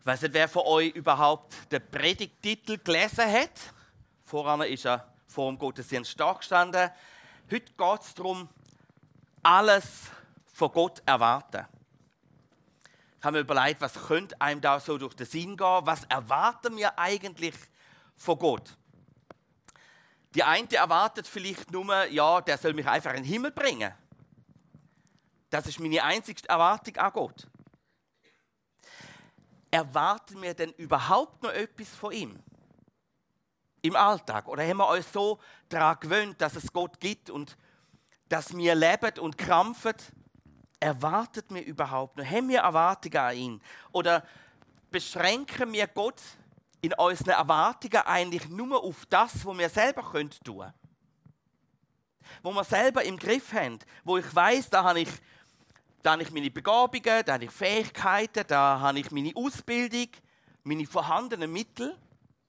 Weiss nicht, wer von euch überhaupt den Predigttitel gelesen hat. Voran ist er vor dem Gottesdienst da gestanden. Heute geht es darum, alles von Gott erwarten. Ich habe mir überlegt, was könnte einem da so durch den Sinn gehen? Was erwarten wir eigentlich von Gott? Die eine erwartet vielleicht nur, ja, der soll mich einfach in den Himmel bringen. Das ist meine einzigste Erwartung an Gott. Erwarten wir denn überhaupt noch etwas von ihm? Im Alltag? Oder haben wir uns so daran gewöhnt, dass es Gott gibt und dass wir leben und krampfen? Erwartet wir überhaupt noch? Haben wir Erwartungen an ihn? Oder beschränken wir Gott in unseren Erwartungen eigentlich nur auf das, was wir selber tun können? Wo wir selber im Griff haben, wo ich weiss, da habe ich meine Begabungen, da habe ich Fähigkeiten, da habe ich meine Ausbildung, meine vorhandenen Mittel.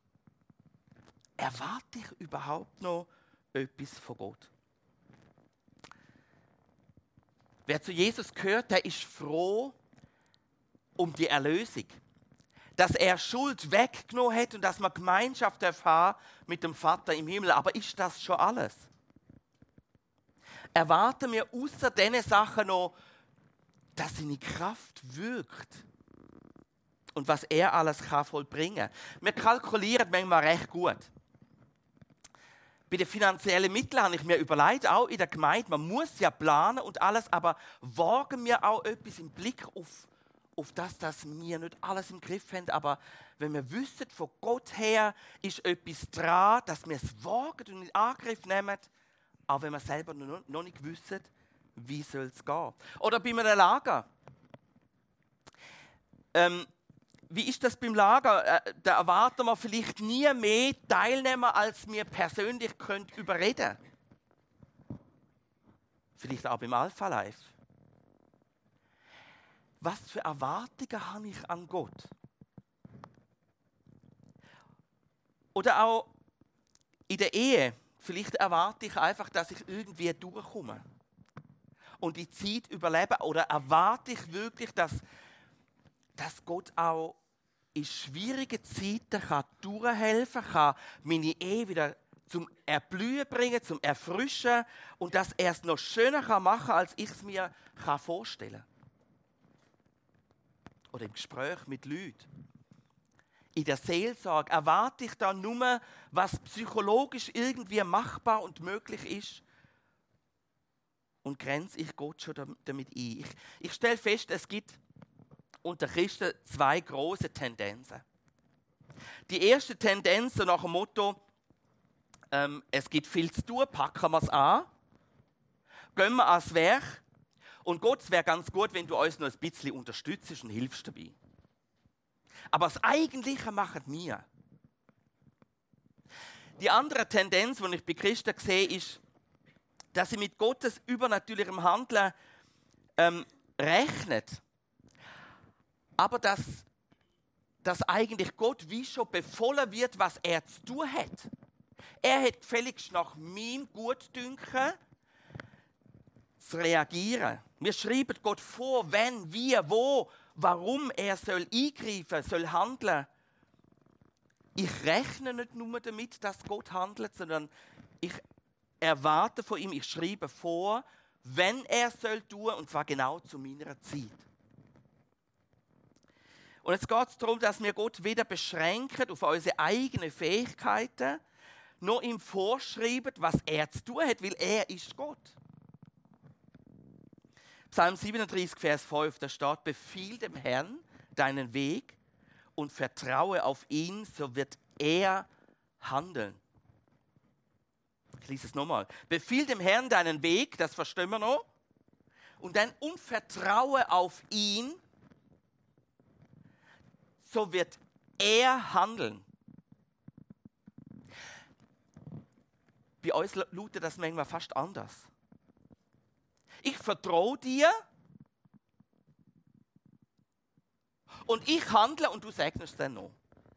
Erwarte ich überhaupt noch etwas von Gott? Wer zu Jesus gehört, der ist froh um die Erlösung. Dass er Schuld weggenommen hat und dass man Gemeinschaft haben mit dem Vater im Himmel. Aber ist das schon alles? Erwarten wir außer diesen Sachen noch, dass seine Kraft wirkt und was er alles kann vollbringen. Wir kalkulieren manchmal recht gut. Bei den finanziellen Mitteln habe ich mir überlegt, auch in der Gemeinde, man muss ja planen und alles, aber wagen wir auch etwas im Blick auf das, dass wir nicht alles im Griff haben, aber wenn wir wissen, von Gott her ist etwas dran, dass wir es wagen und in Angriff nehmen, auch wenn wir selber noch nicht wissen, wie soll es gehen. Oder bei einem Lager. Wie ist das beim Lager? Da erwarten wir vielleicht nie mehr Teilnehmer, als wir persönlich überreden können. Vielleicht auch beim Alpha Life. Was für Erwartungen habe ich an Gott? Oder auch in der Ehe. Vielleicht erwarte ich einfach, dass ich irgendwie durchkomme und die Zeit überleben. Oder erwarte ich wirklich, dass Gott auch in schwierigen Zeiten durchhelfen kann, meine Ehe wieder zum Erblühen bringen, zum Erfrischen und dass er es noch schöner machen kann, als ich es mir vorstellen kann. Oder im Gespräch mit Leuten. In der Seelsorge erwarte ich da nur, was psychologisch irgendwie machbar und möglich ist und grenze ich Gott schon damit ein. Ich stelle fest, es gibt unter Christen zwei große Tendenzen. Die erste Tendenz so nach dem Motto, es gibt viel zu tun, packen wir es an, gehen wir ans Werk und Gott, es wäre ganz gut, wenn du uns noch ein bisschen unterstützt und hilfst dabei. Aber das Eigentliche machen wir. Die andere Tendenz, die ich bei Christen sehe, ist, dass sie mit Gottes übernatürlichem Handeln rechnet. Aber dass eigentlich Gott wie schon befohlen wird, was er zu tun hat. Er hat gefälligst nach meinem Gutdünken zu reagieren. Wir schreiben Gott vor, wenn, wie, wo, warum er soll eingreifen, soll handeln. Ich rechne nicht nur damit, dass Gott handelt, sondern ich erwarte von ihm, ich schreibe vor, wenn er soll tun, und zwar genau zu meiner Zeit. Und jetzt geht es darum, dass wir Gott weder beschränken auf unsere eigenen Fähigkeiten, noch ihm vorschreiben, was er zu tun hat, weil er ist Gott. Psalm 37, Vers 5, da steht, befiehl dem Herrn deinen Weg und vertraue auf ihn, so wird er handeln. Ich lese es nochmal. Befiehl dem Herrn deinen Weg, das verstehen wir noch, und dann vertraue auf ihn, so wird er handeln. Bei uns lautet das manchmal fast anders. Ich vertraue dir und ich handle und du segnest dann noch.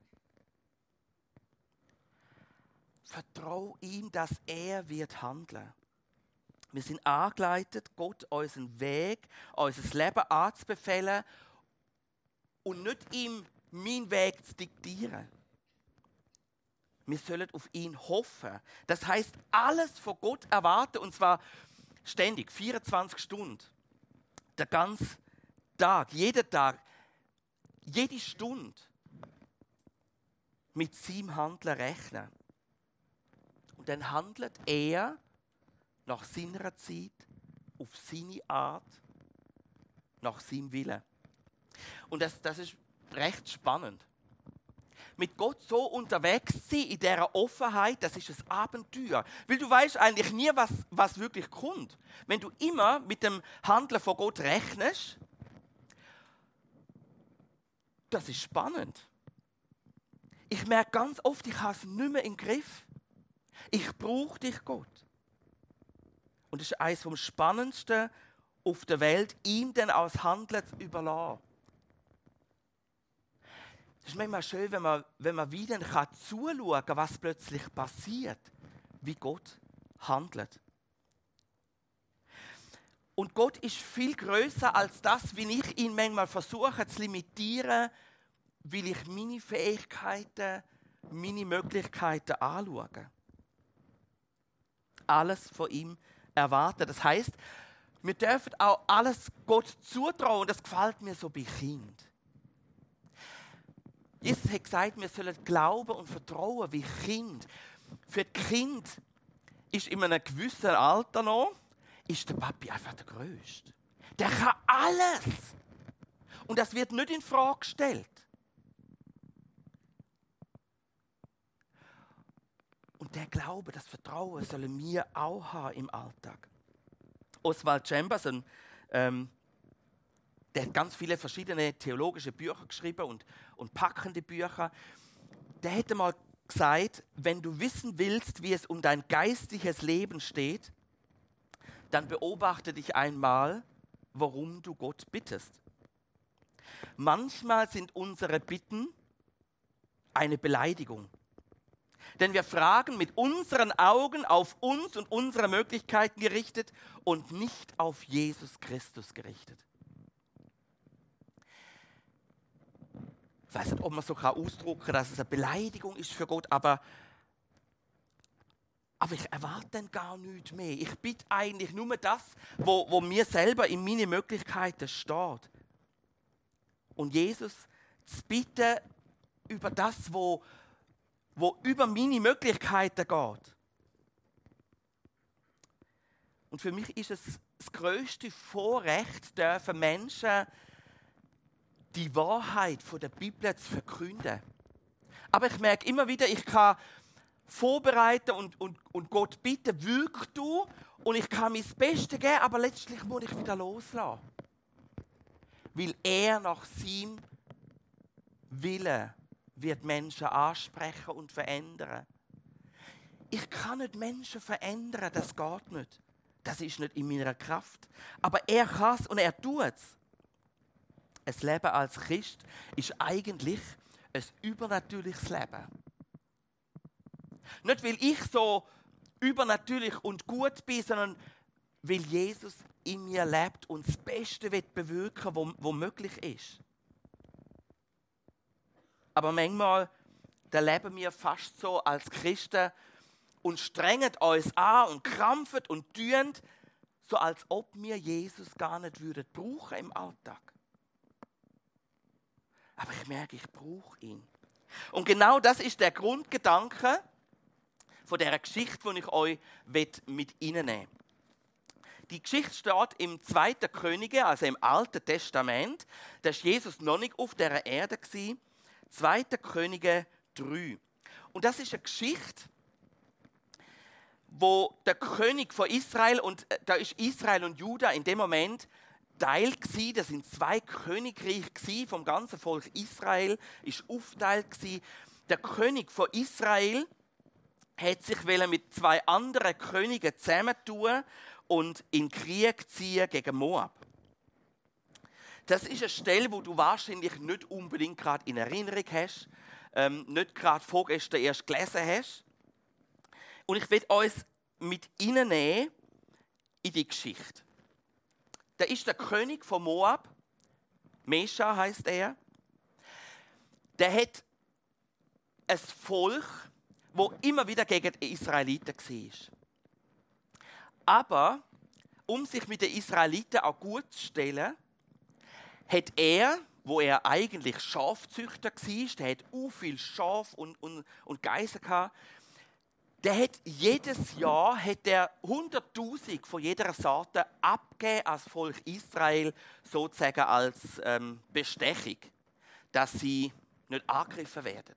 Vertraue ihm, dass er wird handeln. Wir sind angeleitet, Gott unseren Weg, unser Leben anzubefehlen und nicht ihm meinen Weg zu diktieren. Wir sollen auf ihn hoffen. Das heißt, alles von Gott erwarten, und zwar ständig, 24 Stunden. Der ganze Tag, jeden Tag, jede Stunde mit seinem Handeln rechnen. Und dann handelt er nach seiner Zeit, auf seine Art, nach seinem Willen. Und das ist recht spannend. Mit Gott so unterwegs zu sein, in dieser Offenheit, das ist ein Abenteuer. Weil du weißt eigentlich nie, was wirklich kommt. Wenn du immer mit dem Handeln von Gott rechnest, das ist spannend. Ich merke ganz oft, ich habe es nicht mehr im Griff. Ich brauche dich, Gott. Und das ist eines vom Spannendsten auf der Welt, ihm dann auch das Handeln zu überlassen. Es ist manchmal schön, wenn man wieder zuschauen kann, was plötzlich passiert, wie Gott handelt. Und Gott ist viel größer als das, wie ich ihn manchmal versuche zu limitieren, weil ich meine Fähigkeiten, meine Möglichkeiten anschaue. Alles von ihm erwarten. Das heisst, wir dürfen auch alles Gott zutrauen. Das gefällt mir so bei Kind. Jesus hat gesagt, wir sollen glauben und vertrauen wie Kind. Für die Kind ist in einem gewissen Alter noch, ist der Papi einfach der Größte. Der kann alles. Und das wird nicht in Frage gestellt. Und der Glaube, das Vertrauen sollen wir auch haben im Alltag. Oswald Chambers, der hat ganz viele verschiedene theologische Bücher geschrieben und packende Bücher. Der hätte mal gesagt, wenn du wissen willst, wie es um dein geistliches Leben steht, dann beobachte dich einmal, worum du Gott bittest. Manchmal sind unsere Bitten eine Beleidigung. Denn wir fragen mit unseren Augen auf uns und unsere Möglichkeiten gerichtet und nicht auf Jesus Christus gerichtet. Ich weiß nicht, ob man so ausdrücken kann, dass es eine Beleidigung ist für Gott, aber ich erwarte dann gar nichts mehr. Ich bitte eigentlich nur das, wo mir selber in meinen Möglichkeiten steht. Und Jesus zu bitten über das, wo über meine Möglichkeiten geht. Und für mich ist es das grösste Vorrecht, dürfen Menschen die Wahrheit der Bibel zu verkünden. Aber ich merke immer wieder, ich kann vorbereiten und Gott bitten, wirk du, und ich kann mein Bestes geben, aber letztlich muss ich wieder loslassen. Weil er nach seinem Willen wird Menschen ansprechen und verändern. Ich kann nicht Menschen verändern, das geht nicht. Das ist nicht in meiner Kraft. Aber er kann es und er tut es. Ein Leben als Christ ist eigentlich ein übernatürliches Leben. Nicht, weil ich so übernatürlich und gut bin, sondern weil Jesus in mir lebt und das Beste bewirken will, was möglich ist. Aber manchmal da leben wir fast so als Christen und strengen uns an und krampfen und tun, so als ob wir Jesus gar nicht würden brauchen im Alltag. Aber ich merke, ich brauche ihn. Und genau das ist der Grundgedanke von dieser Geschichte, die ich euch mit reinnehmen will. Die Geschichte steht im 2. Könige, also im Alten Testament. Da war Jesus noch nicht auf dieser Erde. 2. Könige 3. Und das ist eine Geschichte, wo der König von Israel, und da ist Israel und Juda in dem Moment Teil gsi. Das sind 2 Königreiche gsi vom ganzen Volk Israel, ist aufteilt gsi. Der König von Israel hat sich mit 2 anderen Königen zusammentun und in Krieg ziehen gegen Moab. Das ist eine Stelle, wo du wahrscheinlich nicht unbedingt gerade in Erinnerung hast, nicht gerade vorgestern erst gelesen hast. Und ich will uns mit reinnehmen in die Geschichte. Da ist der König von Moab, Mesha heißt er. der hat ein Volk, wo immer wieder gegen die Israeliten war. Aber um sich mit den Israeliten auch gut zu stellen, hat er, wo er eigentlich Schafzüchter war, der hat auch viel Schaf und Geissen gehabt, der hat jedes Jahr 100.000 von jeder Sorte abgegeben als Volk Israel, sozusagen als Bestechung, dass sie nicht angegriffen werden.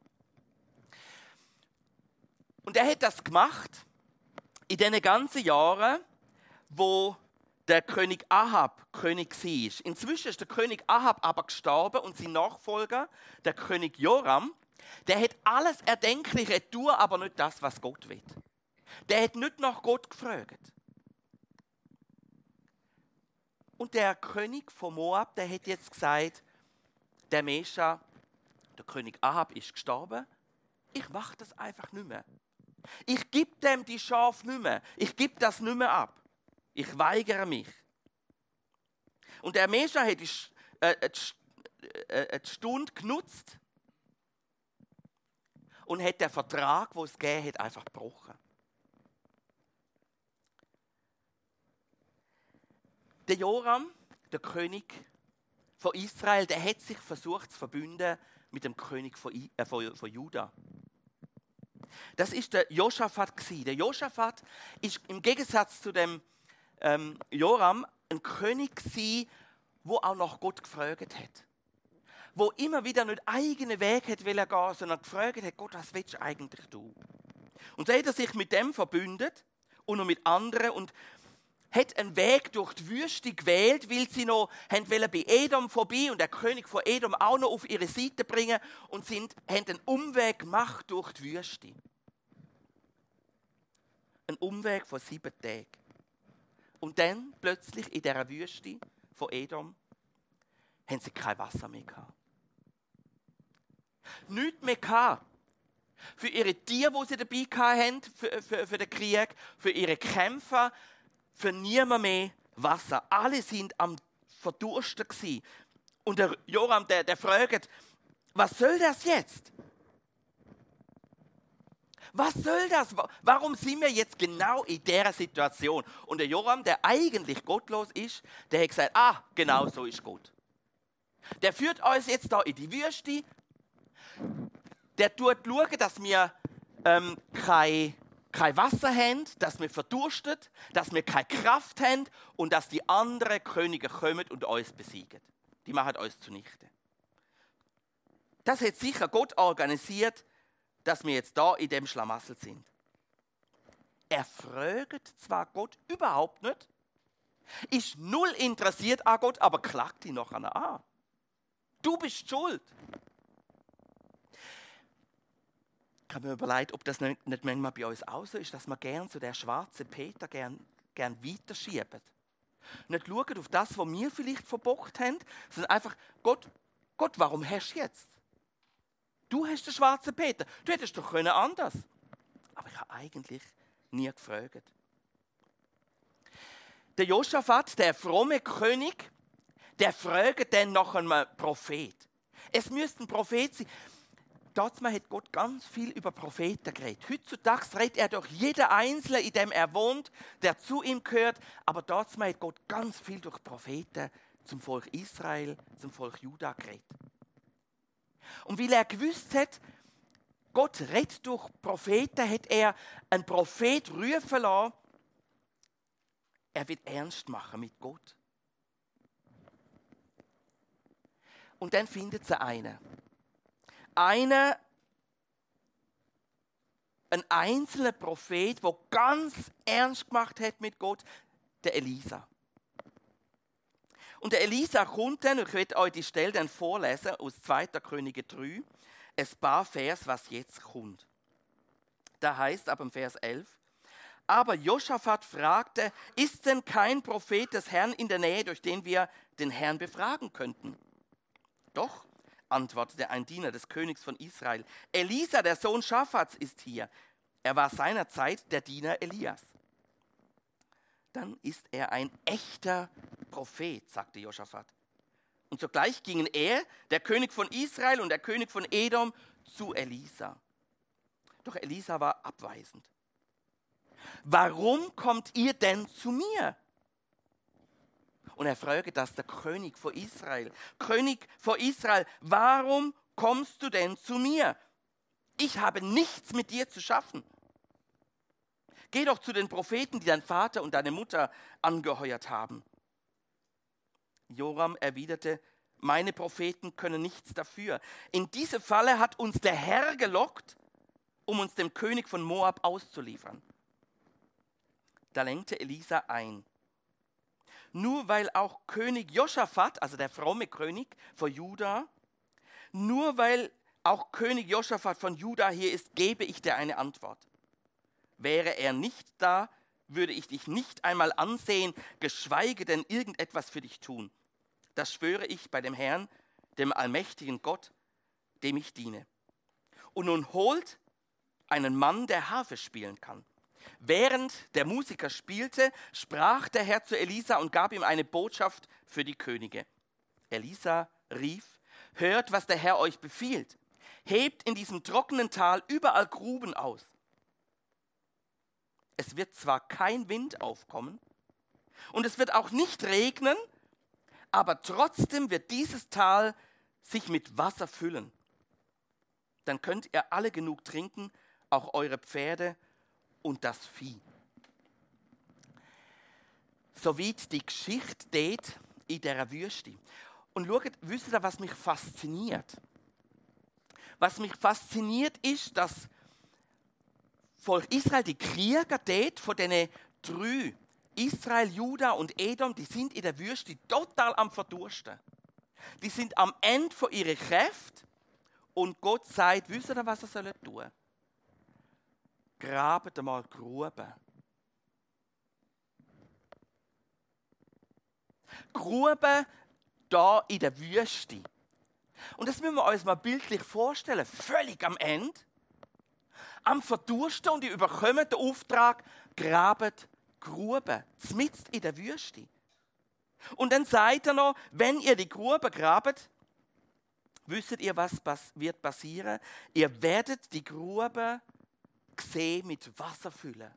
Und er hat das gemacht in diesen ganzen Jahren, wo der König Ahab König war. Inzwischen ist der König Ahab aber gestorben und sein Nachfolger, der König Joram, der hat alles Erdenkliche getan, aber nicht das, was Gott will. Der hat nicht nach Gott gefragt. Und der König von Moab, der hat jetzt gesagt, der Mesha, der König Ahab ist gestorben, ich mache das einfach nicht mehr. Ich gebe dem die Schafe nicht mehr. Ich gebe das nicht mehr ab. Ich weigere mich. Und der Mesha hat die Stunde genutzt und hat den Vertrag, den es gegeben hat, einfach gebrochen. Der Joram, der König von Israel, der hat sich versucht zu verbünden mit dem König von Juda. Das ist der Josaphat gewesen. Der Josaphat ist im Gegensatz zu dem Joram ein König gewesen, wo auch nach Gott gefragt hat. Wo immer wieder nicht eigenen Weg hat gehen, sondern gefragt hat, Gott, was willst du eigentlich tun? Und so hat er sich mit dem verbündet und noch mit anderen und hat einen Weg durch die Wüste gewählt, weil sie noch bei Edom vorbei und der König von Edom auch noch auf ihre Seite bringen und haben einen Umweg gemacht durch die Wüste. Ein Umweg von 7 Tagen. Und dann plötzlich in dieser Wüste von Edom haben sie kein Wasser mehr gehabt. Nichts mehr gehabt. Für ihre Tiere, die sie dabei hatten, für den Krieg, für ihre Kämpfer, für niemand mehr Wasser. Alle sind am Verdursten gewesen. Und der Joram, der fragt, was soll das jetzt? Was soll das? Warum sind wir jetzt genau in dieser Situation? Und der Joram, der eigentlich gottlos ist, der hat gesagt, genau so ist Gott. Der führt uns jetzt da in die Wüste. Der tut schauen, dass wir kein Wasser haben, dass wir verdurstet, dass wir keine Kraft haben und dass die anderen Könige kommen und uns besiegen. Die machen uns zunichte. Das hat sicher Gott organisiert, dass wir jetzt da in dem Schlamassel sind. Er fragt zwar Gott überhaupt nicht, ist null interessiert an Gott, aber klagt ihn noch an. Du bist schuld. Ich habe mir überlegt, ob das nicht manchmal bei uns auch so ist, dass wir gern so der schwarze Peter gern weiterschieben. Nicht schauen auf das, was wir vielleicht verbockt haben, sondern einfach, Gott, warum hast du jetzt? Du hast den schwarzen Peter. Du hättest doch anders können. Aber ich habe eigentlich nie gefragt. Der Josaphat, der fromme König, der fragt dann nach einem Prophet. Es müsste ein Prophet sein. Damals hat Gott ganz viel über Propheten geredet. Heutzutage redet er durch jeden Einzelnen, in dem er wohnt, der zu ihm gehört. Aber damals hat Gott ganz viel durch Propheten zum Volk Israel, zum Volk Juda geredet. Und weil er gewusst hat, Gott redet durch Propheten, hat er einen Prophet rufen lassen. Er wird ernst machen mit Gott. Und dann findet sie einen. Ein einzelner Prophet, der ganz ernst gemacht hat mit Gott, der Elisa. Und der Elisa kommt dann, und ich werde euch die Stelle dann vorlesen, aus 2. Könige 3, ein paar Vers, was jetzt kommt. Da heißt ab dem Vers 11, aber Josaphat fragte, ist denn kein Prophet des Herrn in der Nähe, durch den wir den Herrn befragen könnten? Doch, antwortete ein Diener des Königs von Israel, Elisa, der Sohn Schaphats, ist hier. Er war seinerzeit der Diener Elias. Dann ist er ein echter Prophet, sagte Josaphat. Und sogleich gingen er, der König von Israel und der König von Edom, zu Elisa. Doch Elisa war abweisend. Warum kommt ihr denn zu mir? Und er fragte das der König von Israel. König von Israel, warum kommst du denn zu mir? Ich habe nichts mit dir zu schaffen. Geh doch zu den Propheten, die dein Vater und deine Mutter angeheuert haben. Joram erwiderte, meine Propheten können nichts dafür. In diese Falle hat uns der Herr gelockt, um uns dem König von Moab auszuliefern. Da lenkte Elisa ein. Nur weil auch König Josaphat, also der fromme König von Juda, nur weil auch König Josaphat von Juda hier ist, gebe ich dir eine Antwort. Wäre er nicht da, würde ich dich nicht einmal ansehen, geschweige denn irgendetwas für dich tun. Das schwöre ich bei dem Herrn, dem allmächtigen Gott, dem ich diene. Und nun holt einen Mann, der Harfe spielen kann. Während der Musiker spielte, sprach der Herr zu Elisa und gab ihm eine Botschaft für die Könige. Elisa rief, hört, was der Herr euch befiehlt. Hebt in diesem trockenen Tal überall Gruben aus. Es wird zwar kein Wind aufkommen und es wird auch nicht regnen, aber trotzdem wird dieses Tal sich mit Wasser füllen. Dann könnt ihr alle genug trinken, auch eure Pferde und das Vieh. Soweit die Geschichte dort in dieser Wüste. Und schaut, wisst ihr, was mich fasziniert? Was mich fasziniert ist, dass Volk Israel, die Krieger dort von diesen drei, Israel, Juda und Edom, die sind in der Wüste total am Verdursten. Die sind am Ende von ihrer Kräfte und Gott sagt, wisst ihr, was sie tun sollen? Grabt einmal Gruben. Gruben da in der Wüste. Und das müssen wir uns mal bildlich vorstellen. Völlig am Ende. Am Verdursten und die überkommen den Auftrag, grabt Gruben. Mitten in der Wüste. Und dann sagt er noch, wenn ihr die Grube grabt, wisst ihr, was wird passieren? Ihr werdet die Grube sehen mit Wasser füllen.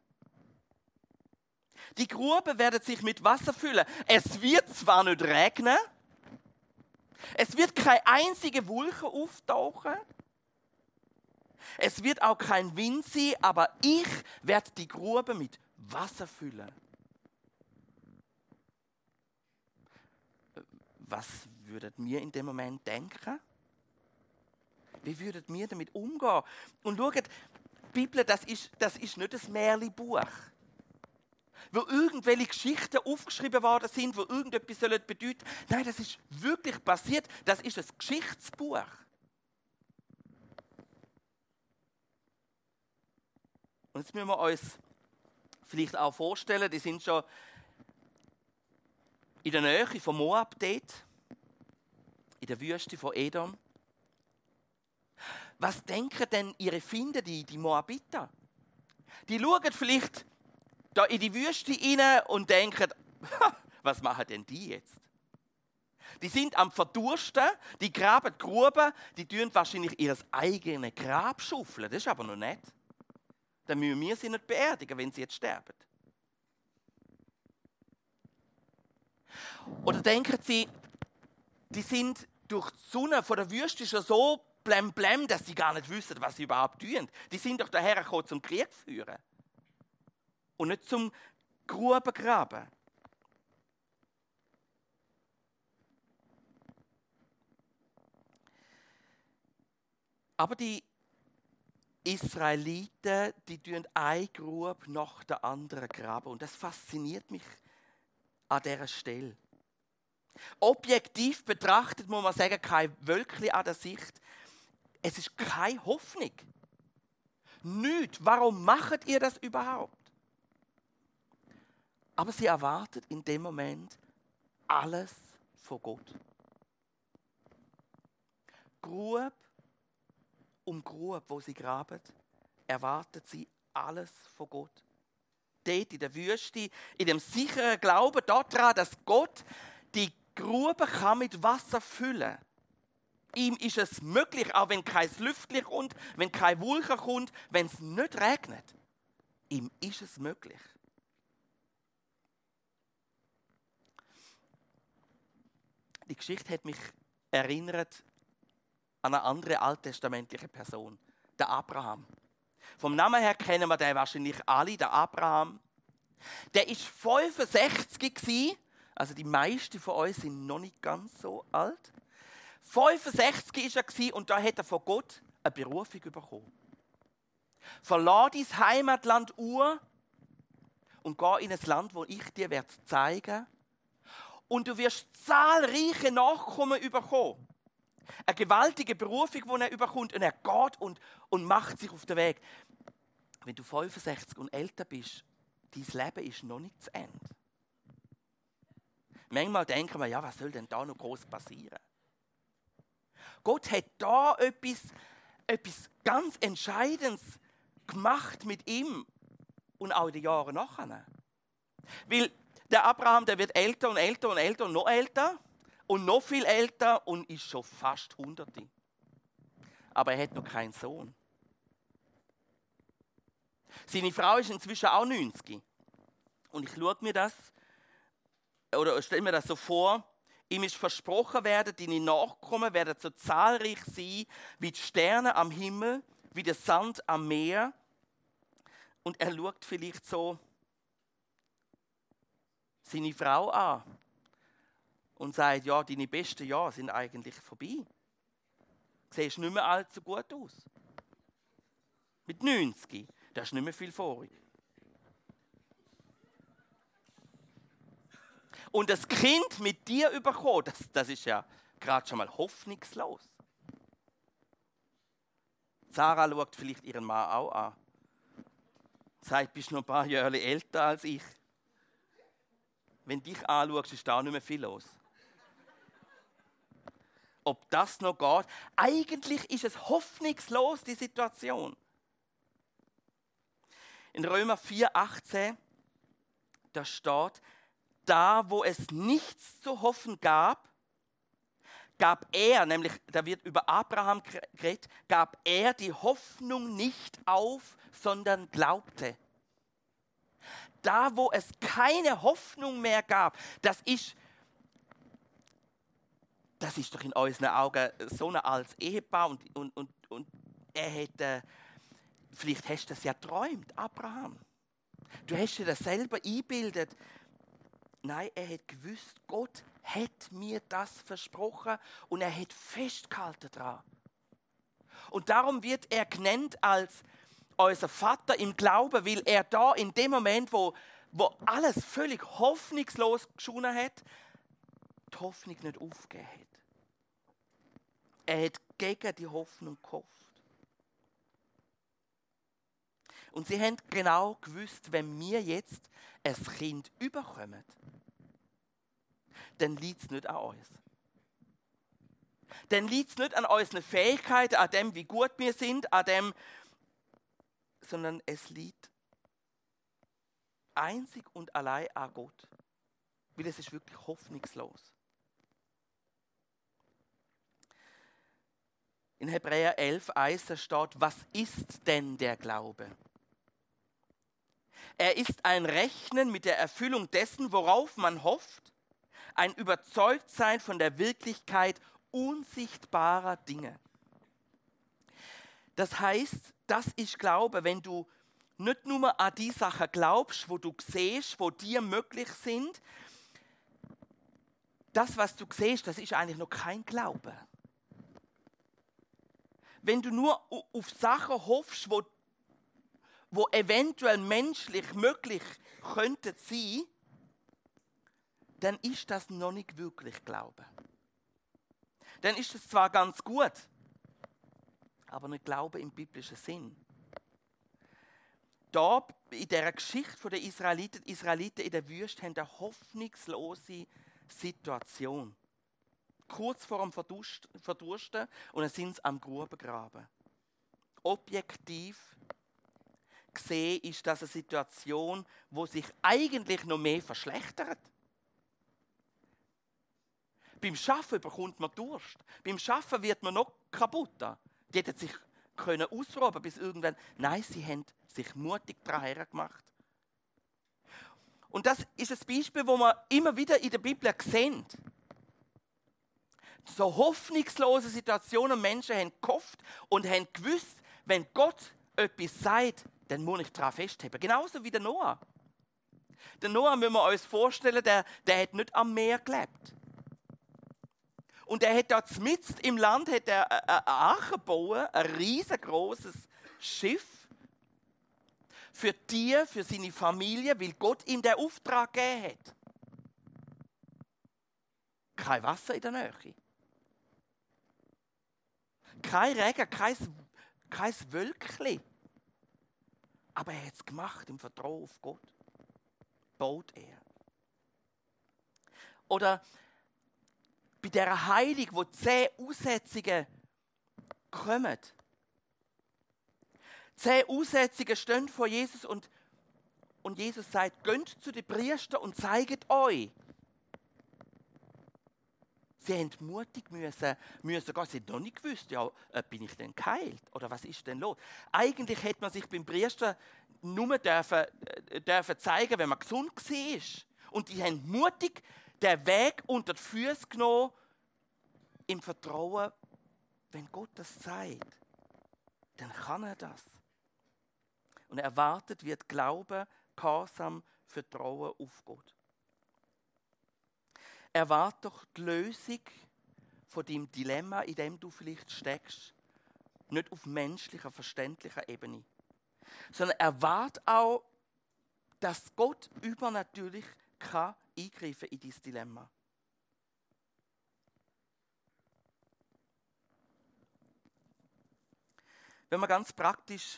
Die Grube wird sich mit Wasser füllen. Es wird zwar nicht regnen, es wird keine einzige Wolke auftauchen, es wird auch kein Wind sein, aber ich werde die Grube mit Wasser füllen. Was würdet ihr in dem Moment denken? Wie würdet ihr damit umgehen? Und schaut, die Bibel, das ist nicht ein Märchenbuch, wo irgendwelche Geschichten aufgeschrieben worden sind, wo irgendetwas bedeuten soll. Nein, das ist wirklich passiert. Das ist ein Geschichtsbuch. Und jetzt müssen wir uns vielleicht auch vorstellen, die sind schon in der Nähe von Moab dort, in der Wüste von Edom. Was denken denn ihre Feinde, die Moabiter? Die schauen vielleicht da in die Wüste rein und denken, was machen denn die jetzt? Die sind am Verdursten, die graben Gruben, die tun wahrscheinlich ihr eigenes Grab schaufeln. Das ist aber noch nicht. Dann müssen wir sie nicht beerdigen, wenn sie jetzt sterben. Oder denken sie, die sind durch die Sonne von der Wüste schon so blem, dass sie gar nicht wissen, was sie überhaupt tun. Die sind doch daher gekommen, zum Krieg zu führen. Und nicht zum Gruben graben. Aber die Israeliten, die tun eine Grube nach der anderen graben. Und das fasziniert mich an dieser Stelle. Objektiv betrachtet muss man sagen, kein Wölkchen an der Sicht. Es ist keine Hoffnung. Nichts. Warum macht ihr das überhaupt? Aber sie erwartet in dem Moment alles von Gott. Grube um Grube, wo sie graben, erwartet sie alles von Gott. Dort in der Wüste, in dem sicheren Glauben daran, dass Gott die Grube kann mit Wasser füllen. Ihm ist es möglich, auch wenn kein Lüftchen kommt, wenn kein Wolke kommt, wenn es nicht regnet. Ihm ist es möglich. Die Geschichte hat mich erinnert an eine andere alttestamentliche Person, der Abraham. Vom Namen her kennen wir den wahrscheinlich alle, der Abraham. Der war 65 gewesen, also die meisten von uns sind noch nicht ganz so alt. 65 war er und da hat er von Gott eine Berufung bekommen. Verlass dein Heimatland Ur und geh in ein Land, wo ich dir zeigen werde. Und du wirst zahlreiche Nachkommen bekommen. Eine gewaltige Berufung, die er bekommt. Und er geht und macht sich auf den Weg. Wenn du 65 und älter bist, dein Leben ist noch nicht zu Ende. Manchmal denken wir, ja, was soll denn da noch groß passieren? Gott hat da etwas ganz Entscheidendes gemacht mit ihm und auch in den Jahren nachher. Weil der Abraham, der wird älter und älter und älter und noch älter und noch viel älter und ist schon fast 100. Aber er hat noch keinen Sohn. Seine Frau ist inzwischen auch 90. Und ich schaue mir das, oder stelle mir das so vor, ihm ist versprochen werden, deine Nachkommen werden so zahlreich sein, wie die Sterne am Himmel, wie der Sand am Meer. Und er schaut vielleicht so seine Frau an und sagt, ja, deine besten Jahre sind eigentlich vorbei. Du siehst nicht mehr allzu gut aus. Mit 90, das ist nicht mehr viel vorig. Und das Kind mit dir bekommen, das ist ja gerade schon mal hoffnungslos. Sarah schaut vielleicht ihren Mann auch an. Sagt, bist du noch ein paar Jahre älter als ich. Wenn du dich anschaust, ist da nicht mehr viel los. Ob das noch geht? Eigentlich ist es hoffnungslos, die Situation. In Römer 4,18, da steht, da wo es nichts zu hoffen gab, gab er, nämlich da wird über Abraham geredet, gab er die Hoffnung nicht auf, sondern glaubte. Da wo es keine Hoffnung mehr gab, das ist doch in unseren Augen so ein altes Ehepaar und er hätte, vielleicht hast du das ja geträumt, Abraham. Du hast dir das selber eingebildet. Nein, er hat gewusst, Gott hat mir das versprochen und er hat festgehalten daran. Und darum wird er genannt als unser Vater im Glauben, weil er da in dem Moment, wo alles völlig hoffnungslos geschonen hat, die Hoffnung nicht aufgegeben hat. Er hat gegen die Hoffnung gehofft. Und sie haben genau gewusst, wenn wir jetzt ein Kind überkommen, dann liegt es nicht an uns. Dann liegt es nicht an unseren Fähigkeiten, an dem, wie gut wir sind, an dem, sondern es liegt einzig und allein an Gott. Weil es ist wirklich hoffnungslos. In Hebräer 11,1 steht, was ist denn der Glaube? Er ist ein Rechnen mit der Erfüllung dessen, worauf man hofft, ein Überzeugtsein von der Wirklichkeit unsichtbarer Dinge. Das heißt, das ist Glaube, wenn du nicht nur an die Sachen glaubst, wo du siehst, wo dir möglich sind. Das, was du siehst, das ist eigentlich noch kein Glaube. Wenn du nur auf Sachen hoffst, wo eventuell menschlich möglich könnten sein, dann ist das noch nicht wirklich Glaube. Dann ist es zwar ganz gut, aber nicht Glaube im biblischen Sinn. Da in dieser Geschichte der Israeliten, die Israeliten in der Wüste haben eine hoffnungslose Situation. Kurz vor dem Verdursten und dann sind sie am Grubengraben. Objektiv gesehen ist das eine Situation, wo sich eigentlich noch mehr verschlechtert. beim Arbeiten bekommt man Durst. Beim Arbeiten wird man noch kaputter. Die hätten sich können ausruhen bis irgendwann. Nein, sie haben sich mutig daran gemacht. Und das ist ein Beispiel, das wir immer wieder in der Bibel sehen. So hoffnungslose Situationen, Menschen haben gehofft und haben gewusst, wenn Gott etwas sagt, dann muss ich daran festhalten. Genauso wie der Noah. Der Noah, müssen wir uns vorstellen, der hat nicht am Meer gelebt. Und er hat dort mitten im Land eine Arche gebaut, ein riesengroßes Schiff für Tiere, für seine Familie, weil Gott ihm den Auftrag gegeben hat. Kein Wasser in der Nähe. Kein Regen, kein Wölkchen. Aber er hat es gemacht im Vertrauen auf Gott. Baut er. Oder bei dieser Heilung, wo 10 Aussetzungen kommen. 10 Aussetzungen stehen vor Jesus und Jesus sagt, geht zu den Priestern und zeigt euch. Sie haben mutig müssen gehen. Sie haben noch nicht gewusst, ja, bin ich denn geheilt? Oder was ist denn los? Eigentlich hätte man sich beim Priester nur dürfen zeigen, wenn man gesund war. Und die haben mutig den Weg unter die Füße genommen, im Vertrauen, wenn Gott das sagt, dann kann er das. Und erwartet wird Glaube, Gehorsam, Vertrauen auf Gott. Erwarte doch die Lösung von deinem Dilemma, in dem du vielleicht steckst, nicht auf menschlicher, verständlicher Ebene, sondern erwarte auch, dass Gott übernatürlich kann eingreifen in dein Dilemma. Wenn wir ganz praktisch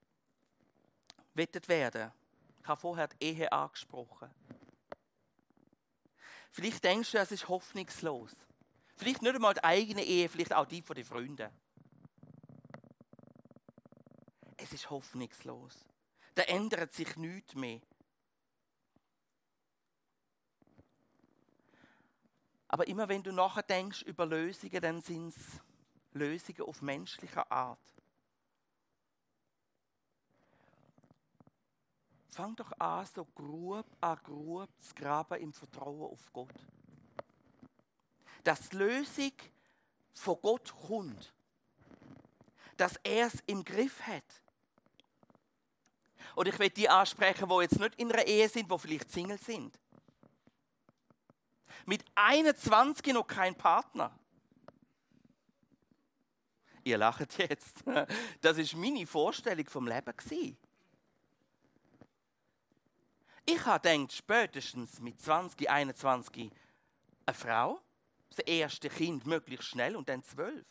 werden, ich habe vorher die Ehe angesprochen. Vielleicht denkst du, es ist hoffnungslos. Vielleicht nicht einmal die eigene Ehe, vielleicht auch die von den Freunden. Es ist hoffnungslos. Da ändert sich nichts mehr. Aber immer wenn du nachdenkst über Lösungen, dann sind es Lösungen auf menschlicher Art. Fang doch an, so Grub an Grub zu graben im Vertrauen auf Gott. Dass die Lösung von Gott kommt. Dass er es im Griff hat. Oder ich will die ansprechen, die jetzt nicht in einer Ehe sind, die vielleicht Single sind. Mit 21 noch kein Partner. Ihr lacht jetzt. Das war meine Vorstellung vom Leben. Ich habe gedacht, spätestens mit 20, 21 eine Frau, das erste Kind möglichst schnell und dann 12.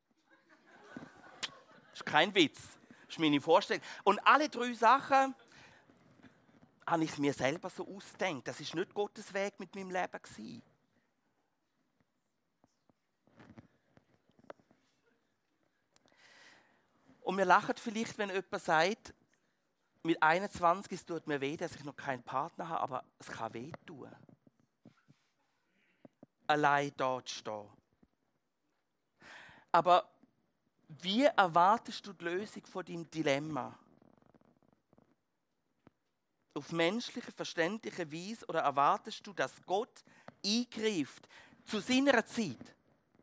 Das ist kein Witz, das ist meine Vorstellung. Und alle 3 Sachen habe ich mir selber so ausgedacht. Das war nicht Gottes Weg mit meinem Leben. Und wir lachen vielleicht, wenn jemand sagt, mit 21 es tut mir weh, dass ich noch keinen Partner habe, aber es kann weh tun. Allein dort stehen. Aber wie erwartest du die Lösung von deinem Dilemma? Auf menschliche, verständliche Weise oder erwartest du, dass Gott eingreift zu seiner Zeit?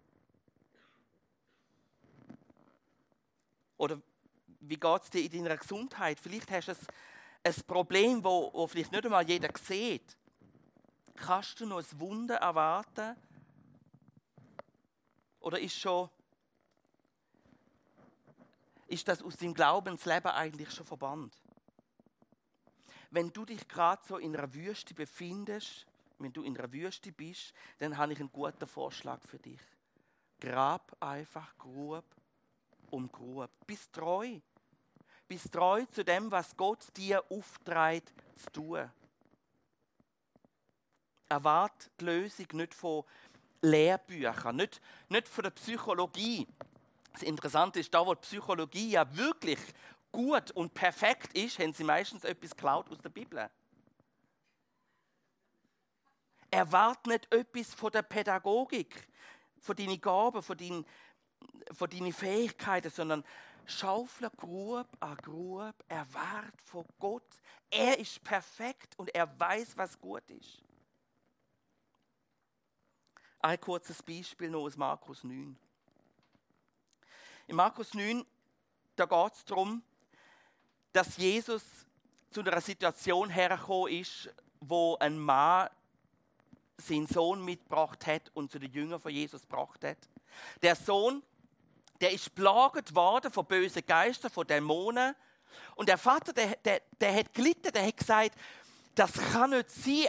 Oder wie geht es dir in deiner Gesundheit? Vielleicht hast du ein Problem, wo vielleicht nicht einmal jeder sieht. Kannst du noch ein Wunder erwarten? Oder ist das aus deinem Glaubensleben eigentlich schon verbannt? Wenn du dich gerade so in einer Wüste befindest, wenn du in einer Wüste bist, dann habe ich einen guten Vorschlag für dich. Grab einfach Grub um Grub. Bist treu. Bist treu zu dem, was Gott dir aufträgt zu tun. Erwarte die Lösung nicht von Lehrbüchern, nicht von der Psychologie. Das Interessante ist, da wo die Psychologie ja wirklich gut und perfekt ist, haben sie meistens etwas geklaut aus der Bibel. Erwarte nicht etwas von der Pädagogik, von deinen Gaben, von deinen Fähigkeiten, sondern schaufle Grube an Grube, erwarte von Gott. Er ist perfekt und er weiß, was gut ist. Ein kurzes Beispiel noch aus Markus 9. In Markus 9, da geht es darum, dass Jesus zu einer Situation hergekommen ist, wo ein Mann seinen Sohn mitgebracht hat und zu den Jüngern von Jesus gebracht hat. Der Sohn, der ist plagt worden von bösen Geistern, von Dämonen. Und der Vater, der hat gelitten, der hat gesagt, das kann nicht sein.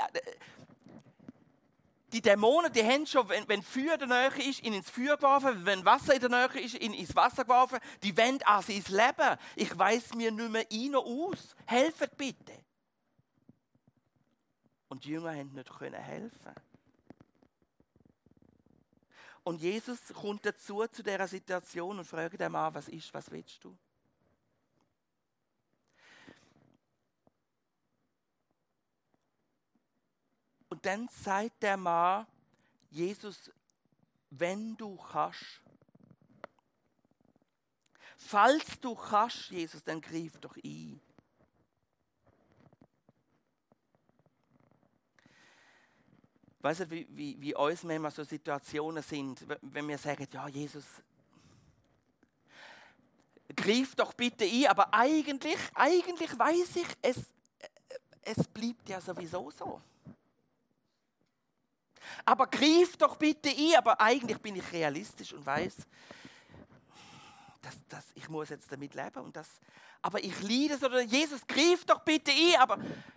Die Dämonen, die haben schon, wenn Feuer in der Nähe ist, ihn ins Feuer geworfen, wenn Wasser in der Nähe ist, ihn ins Wasser geworfen. Die wollen an sein Leben. Ich weiss mir nicht mehr ein noch aus. Helft bitte. Und die Jünger haben nicht helfen. Und Jesus kommt dazu zu dieser Situation und fragt den Mann, was ist, was willst du? Und dann sagt der Mann, Jesus, wenn du kannst, falls du kannst, Jesus, dann greif doch ein. Weißt du, wie uns manchmal so Situationen sind, wenn wir sagen, ja, Jesus, greif doch bitte ein, aber eigentlich weiß ich, es bleibt ja sowieso so. Aber greif doch bitte ein, aber eigentlich bin ich realistisch und weiß, dass ich muss jetzt damit leben und aber ich leide es oder Jesus, greif doch bitte ein, aber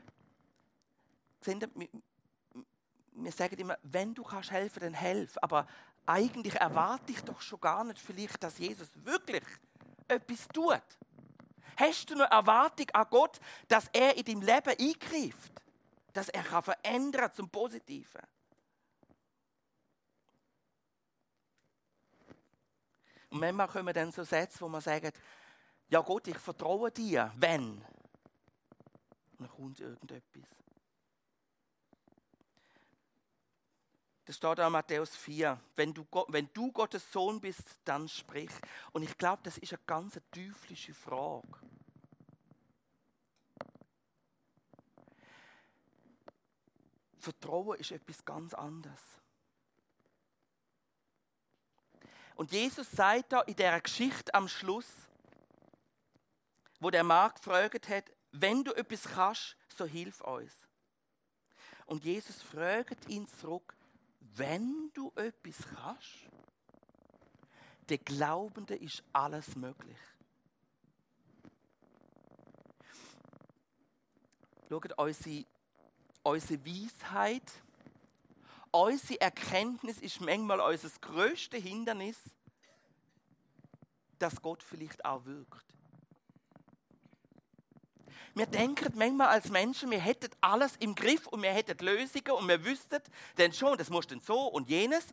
wir sagen immer, wenn du kannst helfen, dann helf, aber eigentlich erwarte ich doch schon gar nicht vielleicht, dass Jesus wirklich etwas tut. Hast du eine Erwartung an Gott, dass er in deinem Leben eingreift, dass er kann verändern zum Positiven? Und manchmal kommen dann so Sätze, wo man sagt, ja Gott, ich vertraue dir, wenn. Und dann kommt irgendetwas. Das steht auch in Matthäus 4. Wenn du Gottes Sohn bist, dann sprich. Und ich glaube, das ist eine ganz teuflische Frage. Vertrauen ist etwas ganz anderes. Und Jesus sagt da in dieser Geschichte am Schluss, wo der Mann gefragt hat, wenn du etwas kannst, so hilf uns. Und Jesus fragt ihn zurück, wenn du etwas kannst, der Glaubende ist alles möglich. Schaut, unsere Weisheit, unsere Erkenntnis ist manchmal unser grösstes Hindernis, dass Gott vielleicht auch wirkt. Wir denken manchmal als Menschen, wir hätten alles im Griff und wir hätten Lösungen und wir wüssten dann schon, das muss dann so und jenes.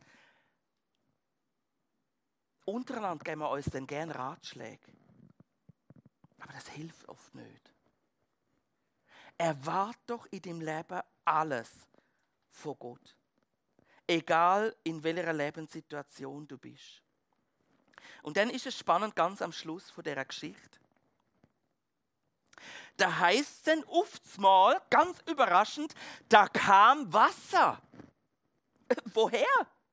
Untereinander geben wir uns dann gerne Ratschläge. Aber das hilft oft nicht. Erwarte doch in deinem Leben alles von Gott. Egal in welcher Lebenssituation du bist. Und dann ist es spannend, ganz am Schluss von dieser Geschichte. Da heißt es dann oftmals, ganz überraschend, da kam Wasser. Woher?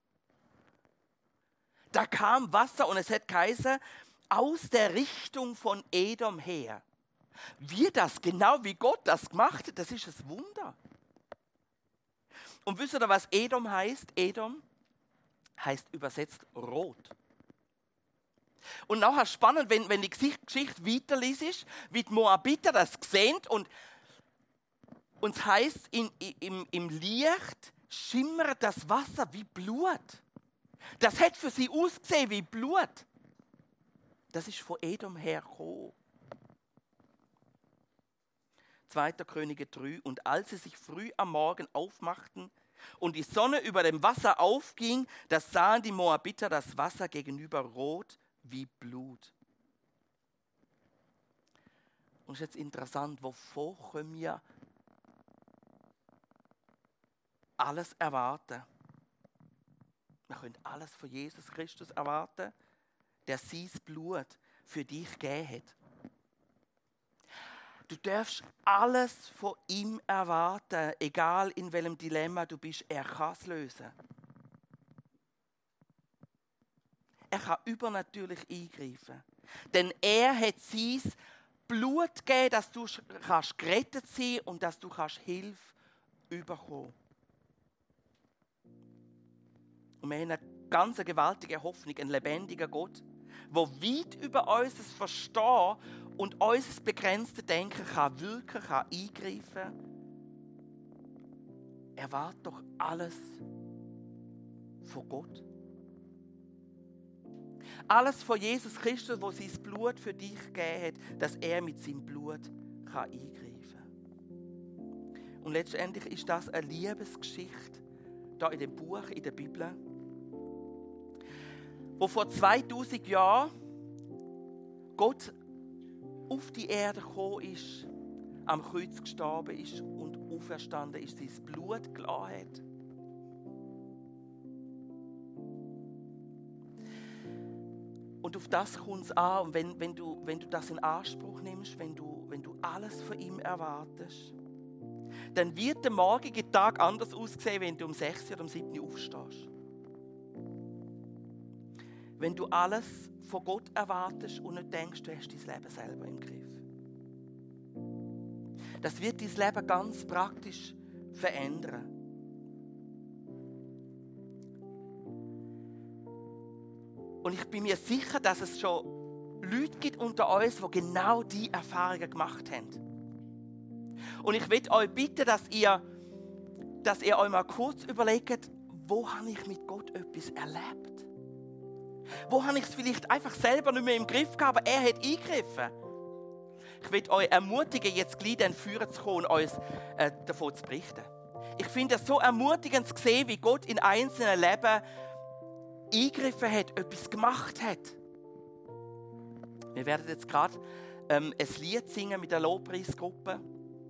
Da kam Wasser und es hat geheißen, aus der Richtung von Edom her. Wie Gott das gemacht hat, das ist ein Wunder. Und wisst ihr, was Edom heißt? Edom heißt übersetzt rot. Und nachher spannend, wenn die Geschichte weiterliest, wie die Moabiter das sehen und es heisst, im Licht schimmert das Wasser wie Blut. Das hat für sie ausgesehen wie Blut. Das ist von Edom hergekommen. 2. Könige 3. Und als sie sich früh am Morgen aufmachten und die Sonne über dem Wasser aufging, da sahen die Moabiter das Wasser gegenüber rot wie Blut. Und es ist jetzt interessant, wovon können wir alles erwarten. Wir können alles von Jesus Christus erwarten, der sein Blut für dich gegeben hat. Du darfst alles von ihm erwarten, egal in welchem Dilemma du bist. Er kann es lösen. Er kann übernatürlich eingreifen. Denn er hat sein Blut gegeben, dass du kannst gerettet sein und dass du kannst Hilfe bekommen. Und wir haben eine ganz gewaltige Hoffnung, einen lebendigen Gott, der weit über unser Verstehen und unser begrenztes Denken kann wirken, kann eingreifen. Erwarte doch alles von Gott. Alles von Jesus Christus, der sein Blut für dich gegeben hat, dass er mit seinem Blut kann eingreifen kann. Und letztendlich ist das eine Liebesgeschichte, hier in dem Buch, in der Bibel, wo vor 2000 Jahren Gott auf die Erde gekommen ist, am Kreuz gestorben ist und auferstanden ist, sein Blut gelassen hat. Und auf das kommt es an. Und wenn du das in Anspruch nimmst, wenn du alles von ihm erwartest, dann wird der morgige Tag anders aussehen, wenn du um 6 oder um 7 aufstehst. Wenn du alles von Gott erwartest und nicht denkst, du hast dein Leben selber im Griff. Das wird dein Leben ganz praktisch verändern. Und ich bin mir sicher, dass es schon Leute gibt unter uns, die genau diese Erfahrungen gemacht haben. Und ich will euch bitten, dass ihr euch mal kurz überlegt, wo habe ich mit Gott etwas erlebt? Wo habe ich es vielleicht einfach selber nicht mehr im Griff gehabt, aber er hat eingegriffen? Ich will euch ermutigen, jetzt gleich dann führen zu kommen und uns davon zu berichten. Ich finde es so ermutigend zu sehen, wie Gott in einzelnen Leben eingegriffen hat, etwas gemacht hat. Wir werden jetzt gerade ein Lied singen mit der Lobpreisgruppe.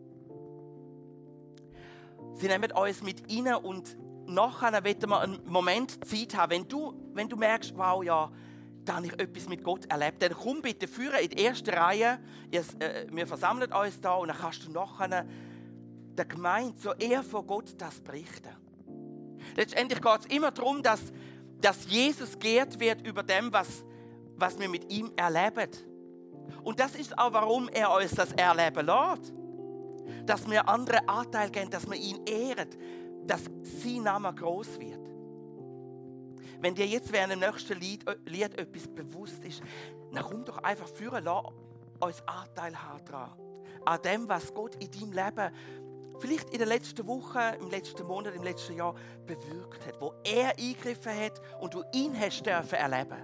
Sie nehmen uns mit rein und nachher wollen wir einen Moment Zeit haben. Wenn du merkst, wow, ja, da habe ich etwas mit Gott erlebt, dann komm bitte führen in die erste Reihe. Wir versammeln uns da und dann kannst du nachher der Gemeinde zur Ehre von Gott das berichten. Letztendlich geht es immer darum, dass Jesus geehrt wird über dem, was wir mit ihm erleben. Und das ist auch, warum er uns das erleben lässt. Dass wir andere Anteil geben, dass wir ihn ehren, dass sein Name groß wird. Wenn dir jetzt während dem nächsten Lied etwas bewusst ist, dann komm doch einfach führen, lass uns Anteil haben daran. An dem, was Gott in deinem Leben vielleicht in der letzten Woche, im letzten Monat, im letzten Jahr bewirkt hat, wo er eingegriffen hat und du ihn hast dürfen erleben.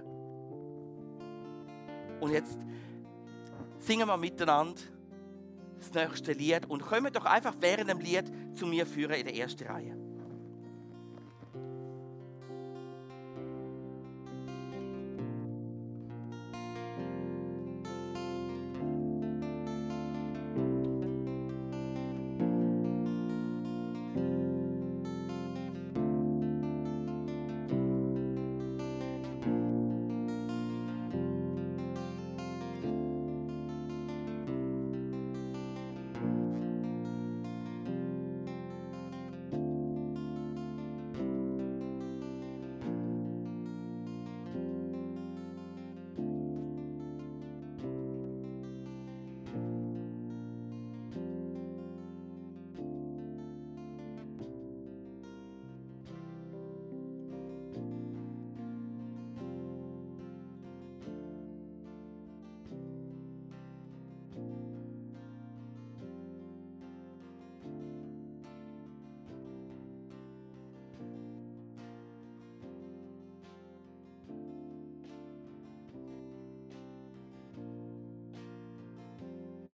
Und jetzt singen wir miteinander das nächste Lied und kommen doch einfach während dem Lied zu mir führen in der ersten Reihe.